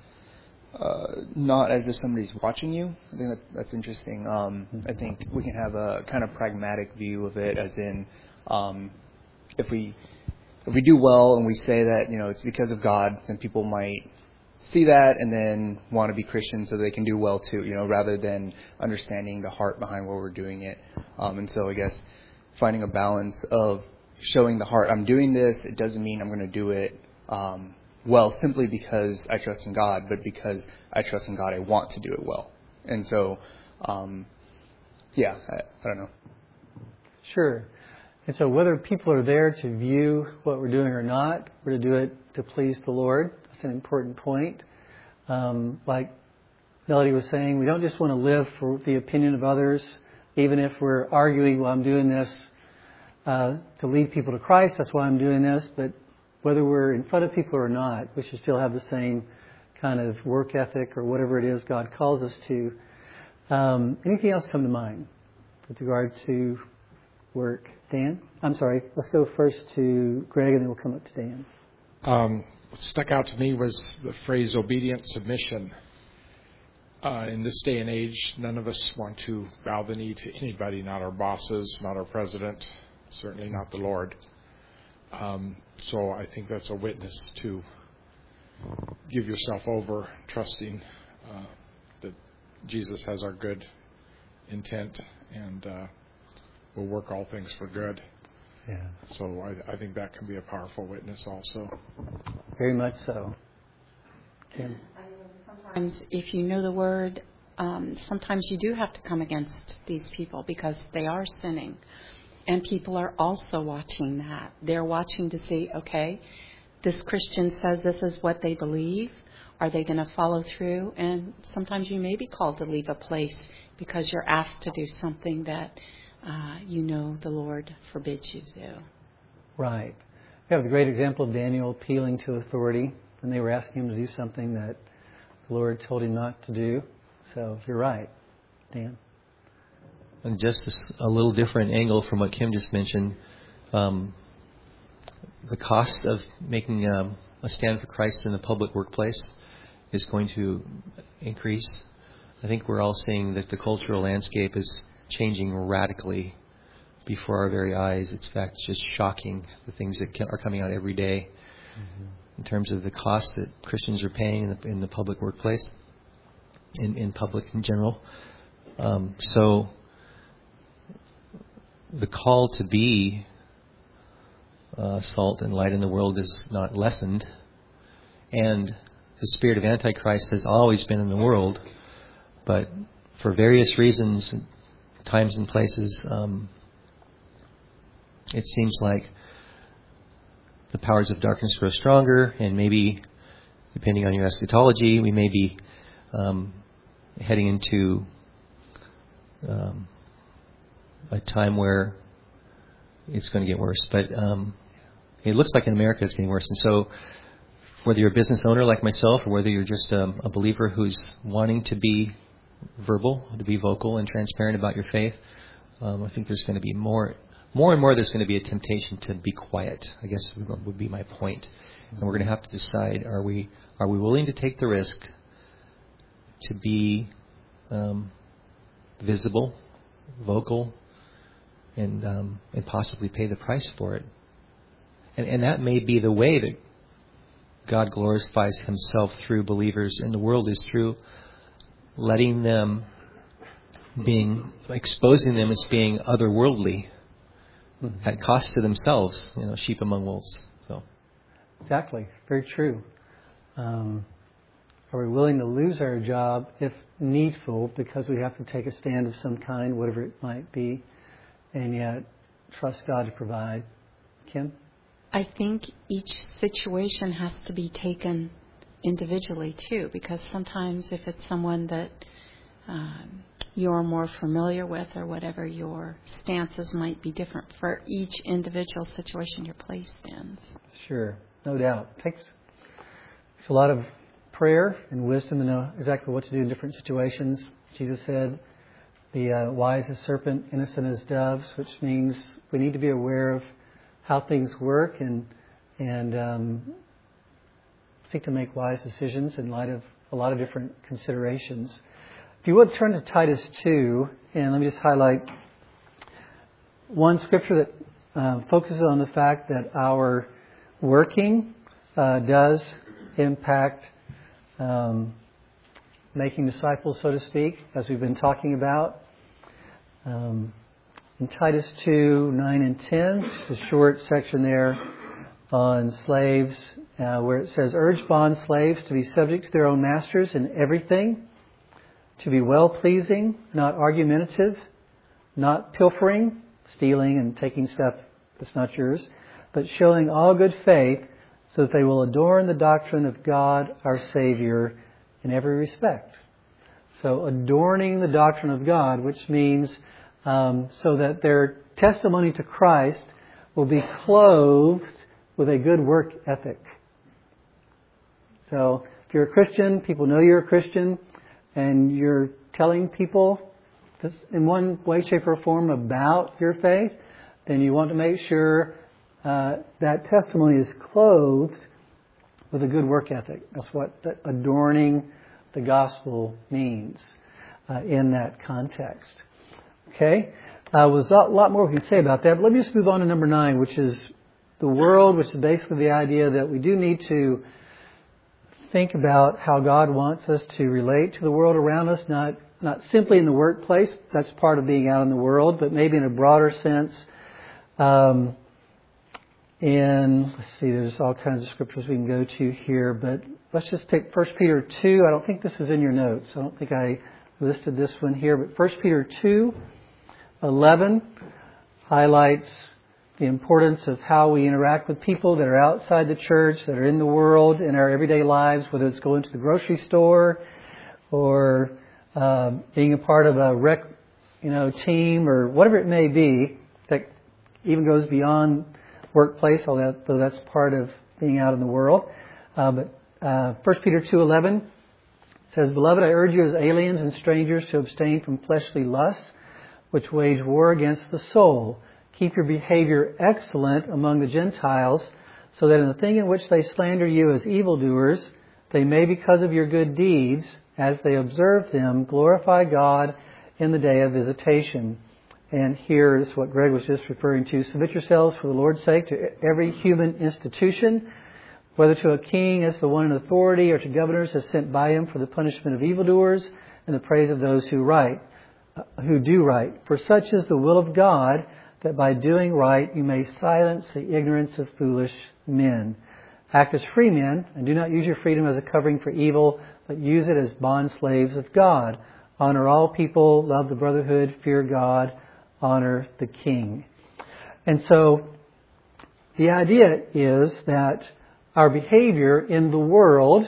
uh, not as if somebody's watching you. I think that, that's interesting. Um, I think we can have a kind of pragmatic view of it, as in, um, if we if we do well and we say that, you know, it's because of God, then people might see that and then want to be Christians so they can do well too, you know, rather than understanding the heart behind why we're doing it. Um, and so I guess finding a balance of showing the heart, I'm doing this, it doesn't mean I'm going to do it um, well simply because I trust in God, but because I trust in God, I want to do it well. And so, um, yeah, I, I don't know. Sure. And so whether people are there to view what we're doing or not, we're to do it to please the Lord. That's an important point. Um, like Melody was saying, we don't just want to live for the opinion of others, even if we're arguing, well, I'm doing this uh, to lead people to Christ, that's why I'm doing this. But whether we're in front of people or not, we should still have the same kind of work ethic or whatever it is God calls us to. Um, anything else come to mind with regard to work? Dan? I'm sorry. Let's go first to Greg and then we'll come up to Dan. Um, what stuck out to me was the phrase obedient submission. Uh, in this day and age, none of us want to bow the knee to anybody, not our bosses, not our president, certainly not the Lord. Um, so I think that's a witness to give yourself over, trusting uh, that Jesus has our good intent and uh, will work all things for good. Yeah. So I, I think that can be a powerful witness also. Very much so. Kim? Sometimes if you know the word, um, sometimes you do have to come against these people because they are sinning. And people are also watching that. They're watching to see, okay, this Christian says this is what they believe. Are they going to follow through? And sometimes you may be called to leave a place because you're asked to do something that uh, you know the Lord forbids you to do. Right. We have the great example of Daniel appealing to authority when they were asking him to do something that the Lord told him not to do. So you're right, Dan. And just a little different angle from what Kim just mentioned. Um, the cost of making um, a stand for Christ in the public workplace is going to increase. I think we're all seeing that the cultural landscape is changing radically before our very eyes. It's in fact just shocking, the things that are coming out every day mm-hmm. in terms of the cost that Christians are paying in the, in the public workplace, in, in public in general. Um, so the call to be uh, salt and light in the world is not lessened. And the spirit of Antichrist has always been in the world, but for various reasons, times and places, um, it seems like the powers of darkness grow stronger, and maybe, depending on your eschatology, we may be um, heading into um, a time where it's going to get worse. But um, it looks like in America it's getting worse. And so whether you're a business owner like myself or whether you're just um, a believer who's wanting to be verbal, to be vocal and transparent about your faith, um, I think there's going to be more, more and more there's going to be a temptation to be quiet, I guess would be my point. And we're going to have to decide, are we are we willing to take the risk to be um, visible, vocal, and um, and possibly pay the price for it. And, and that may be the way that God glorifies Himself through believers in the world, is through letting them being, exposing them as being otherworldly mm-hmm. at cost to themselves, you know, sheep among wolves. So, exactly, very true. Um, are we willing to lose our job if needful because we have to take a stand of some kind, whatever it might be, and yet trust God to provide? Kim? I think each situation has to be taken individually too, because sometimes if it's someone that um, you're more familiar with or whatever, your stances might be different for each individual situation you're placed in. Sure, no doubt. It takes, takes a lot of prayer and wisdom to know exactly what to do in different situations. Jesus said, "Be uh, wise as serpent, innocent as doves," which means we need to be aware of how things work and and um, seek to make wise decisions in light of a lot of different considerations. If you would turn to Titus two, and let me just highlight one scripture that uh, focuses on the fact that our working uh, does impact um, making disciples, so to speak, as we've been talking about. Um, in Titus two, nine and ten, just a short section there on slaves, uh, where it says, urge bond slaves to be subject to their own masters in everything, to be well-pleasing, not argumentative, not pilfering, stealing and taking stuff that's not yours, but showing all good faith, so that they will adorn the doctrine of God our Savior in every respect. So adorning the doctrine of God, which means um, so that their testimony to Christ will be clothed with a good work ethic. So if you're a Christian, people know you're a Christian, and you're telling people this in one way, shape, or form about your faith, then you want to make sure uh, that testimony is clothed with a good work ethic. That's what the adorning the gospel means uh, in that context. Okay? Uh, there's a lot more we can say about that, but let me just move on to number nine, which is the world, which is basically the idea that we do need to think about how God wants us to relate to the world around us, not not simply in the workplace. That's part of being out in the world, but maybe in a broader sense. Um, in, let's see, there's all kinds of scriptures we can go to here, but let's just pick First Peter two. I don't think this is in your notes. I don't think I listed this one here, but First Peter two, eleven highlights the importance of how we interact with people that are outside the church, that are in the world, in our everyday lives, whether it's going to the grocery store or uh, being a part of a rec, you know, team or whatever it may be, that even goes beyond workplace, although that's part of being out in the world. Uh, but uh, First Peter two eleven says, Beloved, I urge you as aliens and strangers to abstain from fleshly lusts, which wage war against the soul. Keep your behavior excellent among the Gentiles, so that in the thing in which they slander you as evildoers, they may, because of your good deeds, as they observe them, glorify God in the day of visitation. And here is what Greg was just referring to. Submit yourselves for the Lord's sake to every human institution, whether to a king as the one in authority or to governors as sent by him for the punishment of evildoers and the praise of those who right, who do right. For such is the will of God, that by doing right you may silence the ignorance of foolish men. Act as free men, and do not use your freedom as a covering for evil, but use it as bond slaves of God. Honor all people, love the brotherhood, fear God, honor the king. And so the idea is that our behavior in the world,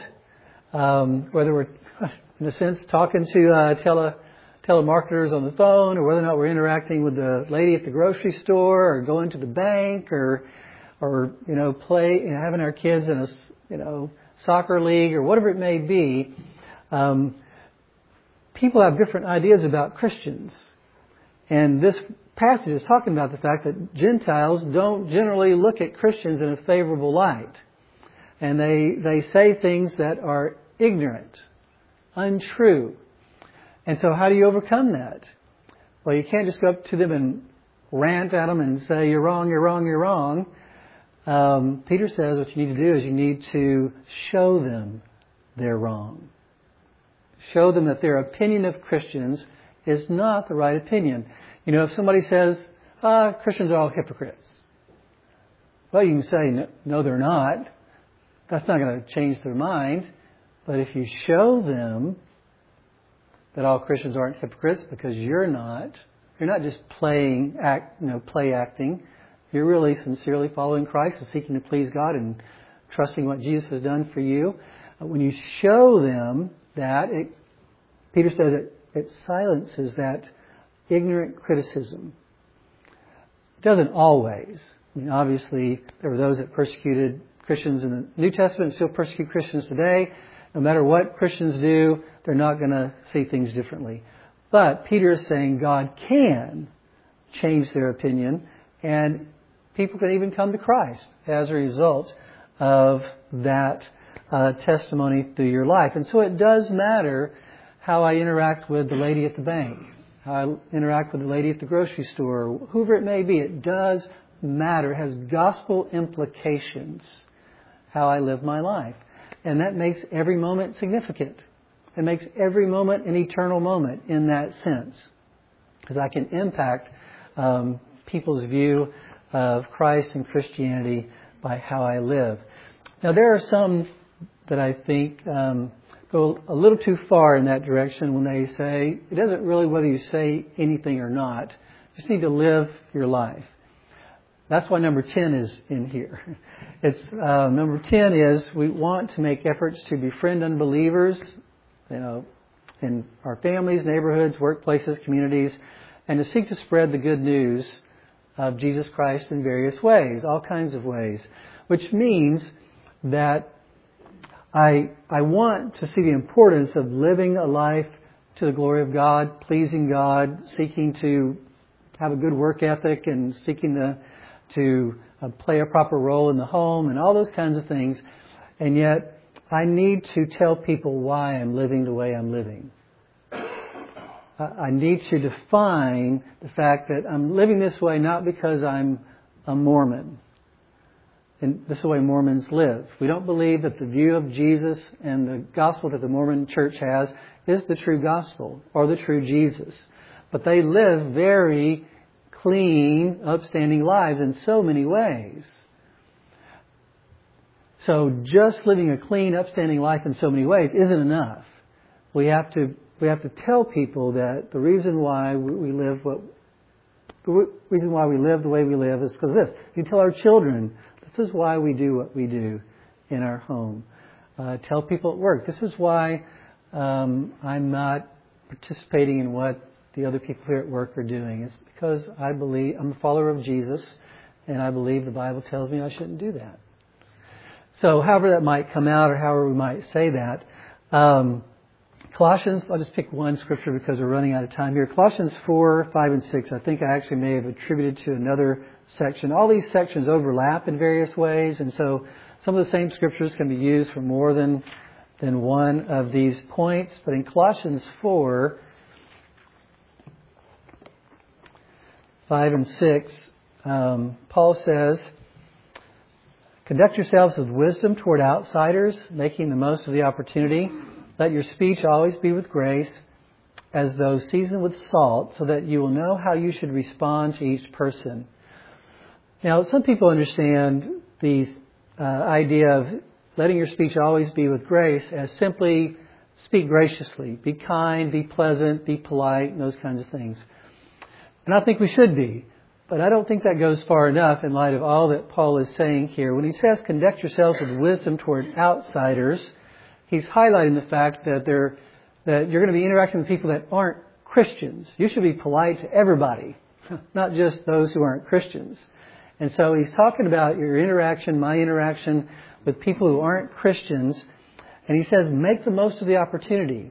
um, whether we're, in a sense, talking to uh, tele telemarketers on the phone, or whether or not we're interacting with the lady at the grocery store, or going to the bank, or, or you know, play, you know, having our kids in a, you know, soccer league, or whatever it may be, um, people have different ideas about Christians. And this passage is talking about the fact that Gentiles don't generally look at Christians in a favorable light. And they, they say things that are ignorant, untrue. And so how do you overcome that? Well, you can't just go up to them and rant at them and say, you're wrong, you're wrong, you're wrong. Um, Peter says what you need to do is you need to show them they're wrong. Show them that their opinion of Christians is not the right opinion. You know, if somebody says, ah, Christians are all hypocrites. Well, you can say, no, no, they're not. That's not going to change their mind. But if you show them that all Christians aren't hypocrites, because you're not, you're not just playing, act, you know, play acting. You're really sincerely following Christ and seeking to please God and trusting what Jesus has done for you. When you show them that, it, Peter says it, it silences that ignorant criticism. It doesn't always. I mean, obviously, there were those that persecuted Christians in the New Testament and still persecute Christians today. No matter what Christians do, they're not going to see things differently. But Peter is saying God can change their opinion, and people can even come to Christ as a result of that uh, testimony through your life. And so it does matter how I interact with the lady at the bank, how I interact with the lady at the grocery store, whoever it may be. It does matter, has gospel implications, how I live my life. And that makes every moment significant. It makes every moment an eternal moment in that sense. Because I can impact um, people's view of Christ and Christianity by how I live. Now, there are some that I think um, go a little too far in that direction when they say, it doesn't really whether you say anything or not. You just need to live your life. That's why number ten is in here. It's uh, number ten is we want to make efforts to befriend unbelievers, you know, in our families, neighborhoods, workplaces, communities, and to seek to spread the good news of Jesus Christ in various ways, all kinds of ways, which means that I I want to see the importance of living a life to the glory of God, pleasing God, seeking to have a good work ethic and seeking to to uh, play a proper role in the home and all those kinds of things. And yet I need to tell people why I'm living the way I'm living. I need to define the fact that I'm living this way not because I'm a Mormon. And this is the way Mormons live. We don't believe that the view of Jesus and the gospel that the Mormon church has is the true gospel or the true Jesus. But they live very clean, upstanding lives in so many ways. So just living a clean, upstanding life in so many ways isn't enough. We have to we have to tell people that the reason why we live what the reason why we live the way we live is because of this. You tell our children, this is why we do what we do in our home. Uh, tell people at work, this is why um, I'm not participating in what the other people here at work are doing. It's because I believe I'm a follower of Jesus, and I believe the Bible tells me I shouldn't do that. So however that might come out, or however we might say that, um, Colossians, I'll just pick one scripture because we're running out of time here. Colossians four, five, and six, I think I actually may have attributed to another section. All these sections overlap in various ways, and so some of the same scriptures can be used for more than, than one of these points. But in Colossians four, five and six, um, Paul says, conduct yourselves with wisdom toward outsiders, making the most of the opportunity. Let your speech always be with grace, as though seasoned with salt, so that you will know how you should respond to each person. Now, some people understand the uh, idea of letting your speech always be with grace as simply speak graciously, be kind, be pleasant, be polite, and those kinds of things. And I think we should be. But I don't think that goes far enough in light of all that Paul is saying here. When he says, conduct yourselves with wisdom toward outsiders, he's highlighting the fact that they're, that you're going to be interacting with people that aren't Christians. You should be polite to everybody, not just those who aren't Christians. And so he's talking about your interaction, my interaction with people who aren't Christians. And he says, make the most of the opportunity.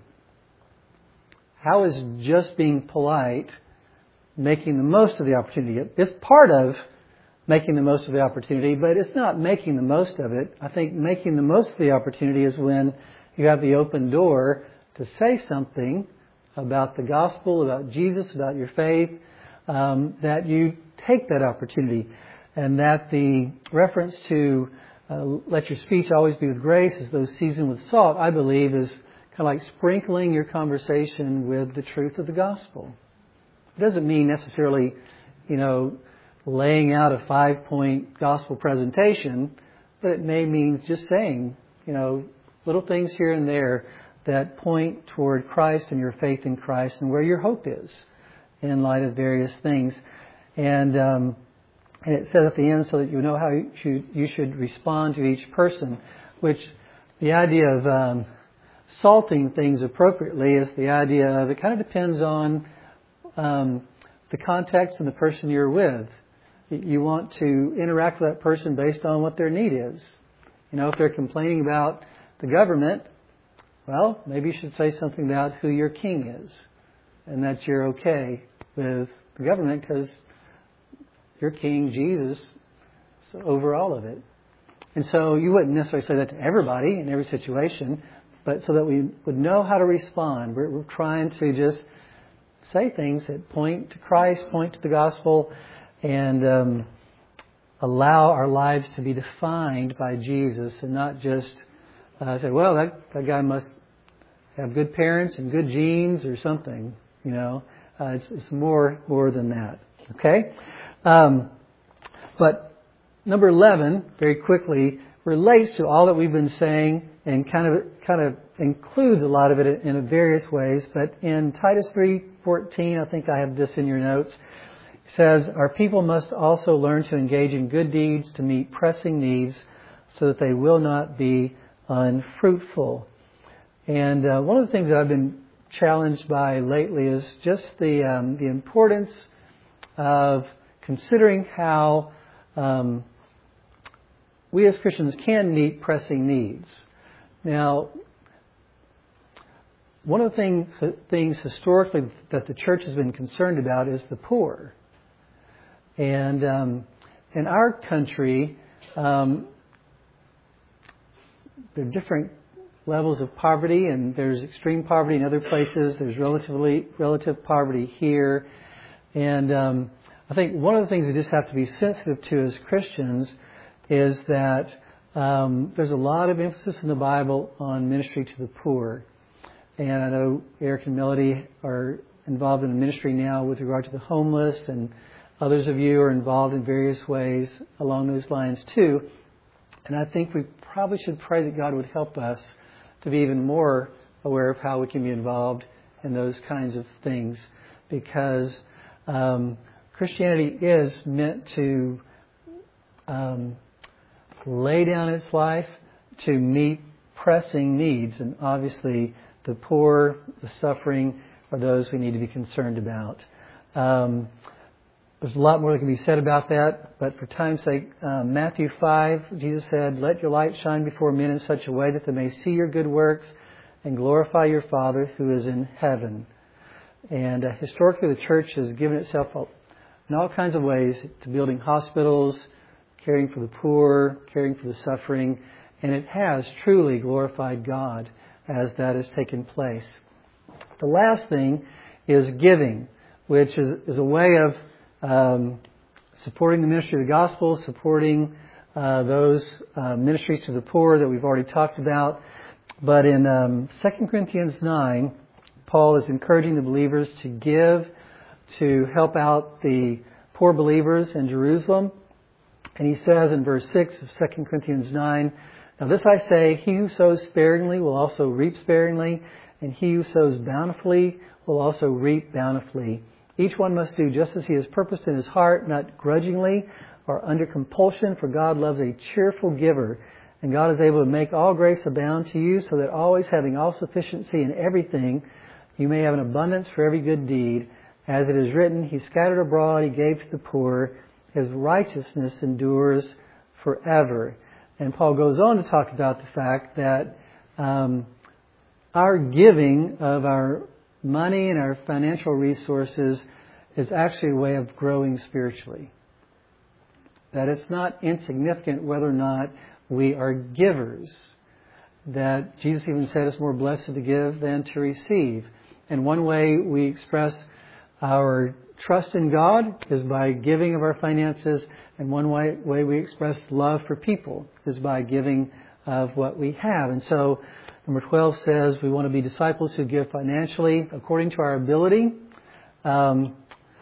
How is just being polite making the most of the opportunity? It's part of making the most of the opportunity, but it's not making the most of it. I think making the most of the opportunity is when you have the open door to say something about the gospel, about Jesus, about your faith, um, that you take that opportunity. And that the reference to uh, let your speech always be with grace as though seasoned with salt, I believe, is kind of like sprinkling your conversation with the truth of the gospel. It doesn't mean necessarily, you know, laying out a five-point gospel presentation, but it may mean just saying, you know, little things here and there that point toward Christ and your faith in Christ and where your hope is in light of various things. And um, and it says at the end, so that you know how you should, you should respond to each person, which the idea of um, salting things appropriately is the idea of it kind of depends on um, the context and the person you're with. You want to interact with that person based on what their need is. You know, if they're complaining about the government, well, maybe you should say something about who your king is and that you're okay with the government because your king, Jesus, is over all of it. And so you wouldn't necessarily say that to everybody in every situation, but so that we would know how to respond. We're, we're trying to just say things that point to Christ, point to the gospel, and um, allow our lives to be defined by Jesus and not just uh, say, well, that, that guy must have good parents and good genes or something, you know. Uh, it's, it's more more than that, okay? Um, but number eleven, very quickly, relates to all that we've been saying and kind of kind of includes a lot of it in various ways. But in Titus three fourteen, I think I have this in your notes, it says, our people must also learn to engage in good deeds to meet pressing needs so that they will not be unfruitful. And uh, one of the things that I've been challenged by lately is just the um, the importance of considering how um, we as Christians can meet pressing needs. Now, one of the thing, things historically that the church has been concerned about is the poor. And um, in our country, um, there are different levels of poverty, and there's extreme poverty in other places. There's relatively relative poverty here. And um, I think one of the things we just have to be sensitive to as Christians is that um, there's a lot of emphasis in the Bible on ministry to the poor. And I know Eric and Melody are involved in a ministry now with regard to the homeless, and others of you are involved in various ways along those lines too. And I think we probably should pray that God would help us to be even more aware of how we can be involved in those kinds of things, because um, Christianity is meant to um, lay down its life to meet pressing needs, and obviously the poor, the suffering, are those we need to be concerned about. Um, there's a lot more that can be said about that, but for time's sake, um, Matthew five, Jesus said, let your light shine before men in such a way that they may see your good works and glorify your Father who is in heaven. And uh, historically, the church has given itself in all kinds of ways to building hospitals, caring for the poor, caring for the suffering, and it has truly glorified God as that has taken place. The last thing is giving, which is, is a way of um, supporting the ministry of the gospel, supporting uh, those uh, ministries to the poor that we've already talked about. But in um, Second Corinthians nine, Paul is encouraging the believers to give to help out the poor believers in Jerusalem. And he says in verse six of Second Corinthians nine, now this I say, he who sows sparingly will also reap sparingly, and he who sows bountifully will also reap bountifully. Each one must do just as he has purposed in his heart, not grudgingly or under compulsion, for God loves a cheerful giver. And God is able to make all grace abound to you, so that always having all sufficiency in everything, you may have an abundance for every good deed. As it is written, he scattered abroad, he gave to the poor, his righteousness endures forever. And Paul goes on to talk about the fact that um, our giving of our money and our financial resources is actually a way of growing spiritually. That it's not insignificant whether or not we are givers. That Jesus even said it's more blessed to give than to receive. And one way we express our trust in God is by giving of our finances, and one way, way we express love for people is by giving of what we have. And so number twelve says we want to be disciples who give financially according to our ability, um,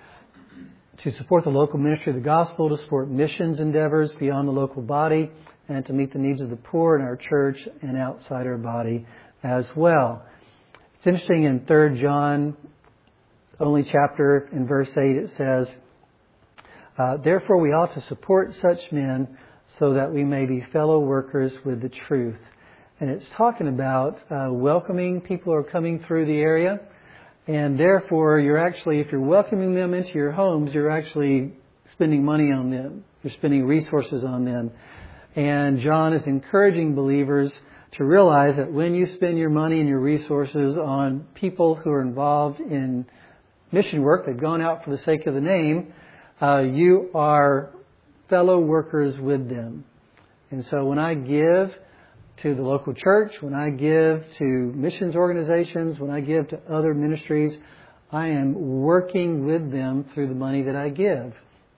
to support the local ministry of the gospel, to support missions endeavors beyond the local body, and to meet the needs of the poor in our church and outside our body as well. It's interesting in Third John, only chapter, in verse eight, it says, uh, therefore we ought to support such men so that we may be fellow workers with the truth. And it's talking about uh, welcoming people who are coming through the area. And therefore, you're actually, if you're welcoming them into your homes, you're actually spending money on them. You're spending resources on them. And John is encouraging believers to realize that when you spend your money and your resources on people who are involved in mission work, they've gone out for the sake of the name, uh, you are fellow workers with them. And so when I give to the local church, when I give to missions organizations, when I give to other ministries, I am working with them through the money that I give.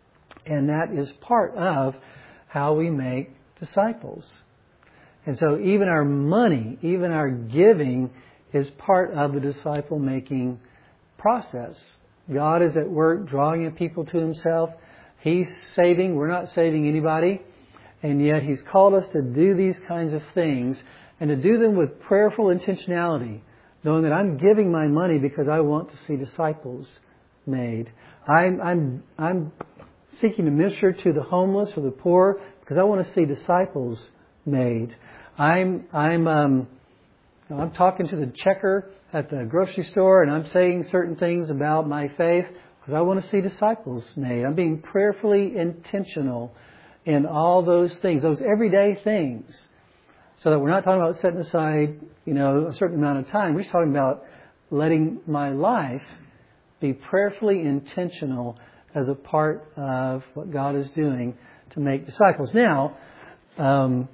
And that is part of how we make disciples. And so even our money, even our giving is part of the disciple-making process. God is at work drawing people to Himself. He's saving. We're not saving anybody. And yet He's called us to do these kinds of things and to do them with prayerful intentionality, knowing that I'm giving my money because I want to see disciples made. I'm, I'm, I'm seeking to minister to the homeless or the poor because I want to see disciples made. I'm, I'm, um, I'm talking to the checker at the grocery store and I'm saying certain things about my faith because I want to see disciples made. I'm being prayerfully intentional in all those things, those everyday things. So that we're not talking about setting aside, you know, a certain amount of time. We're just talking about letting my life be prayerfully intentional as a part of what God is doing to make disciples. Now, um,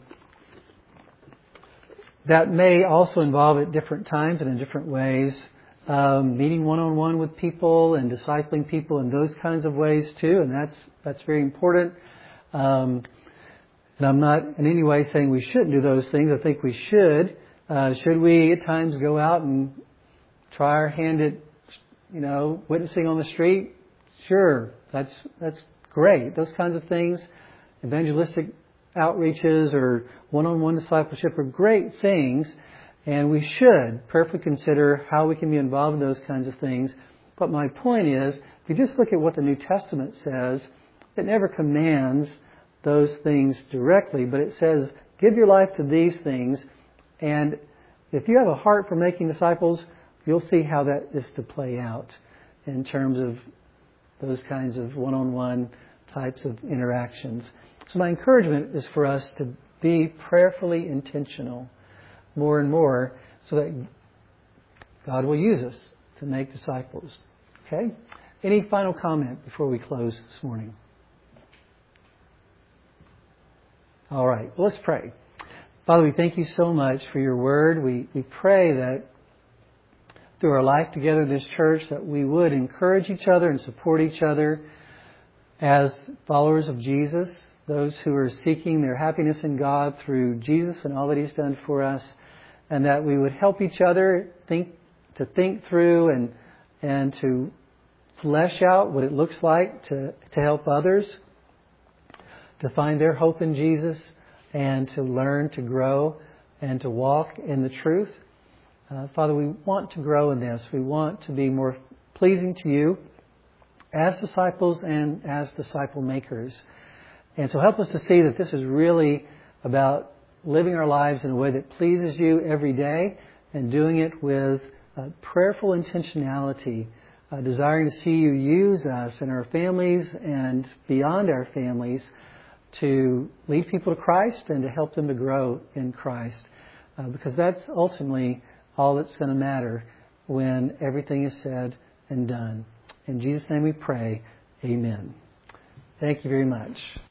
that may also involve at different times and in different ways, um, meeting one-on-one with people and discipling people in those kinds of ways too, and that's that's very important. Um, and I'm not in any way saying we shouldn't do those things. I think we should. Uh, should we at times go out and try our hand at, you know, witnessing on the street? Sure, that's that's great. Those kinds of things, evangelistic outreaches or one-on-one discipleship are great things, and we should prayerfully consider how we can be involved in those kinds of things. But my point is, if you just look at what the New Testament says, it never commands those things directly, but it says, give your life to these things, and if you have a heart for making disciples, you'll see how that is to play out in terms of those kinds of one-on-one types of interactions. So my encouragement is for us to be prayerfully intentional more and more so that God will use us to make disciples. Okay? Any final comment before we close this morning? All right. Well, let's pray. Father, we thank you so much for your word. We, we pray that through our life together in this church that we would encourage each other and support each other as followers of Jesus, those who are seeking their happiness in God through Jesus and all that He's done for us, and that we would help each other think to think through and and to flesh out what it looks like to, to help others, to find their hope in Jesus, and to learn to grow and to walk in the truth. Uh, Father, we want to grow in this. We want to be more pleasing to you as disciples and as disciple makers. And so help us to see that this is really about living our lives in a way that pleases you every day and doing it with uh, prayerful intentionality, uh, desiring to see you use us in our families and beyond our families to lead people to Christ and to help them to grow in Christ. Uh, because that's ultimately all that's going to matter when everything is said and done. In Jesus' name we pray. Amen. Thank you very much.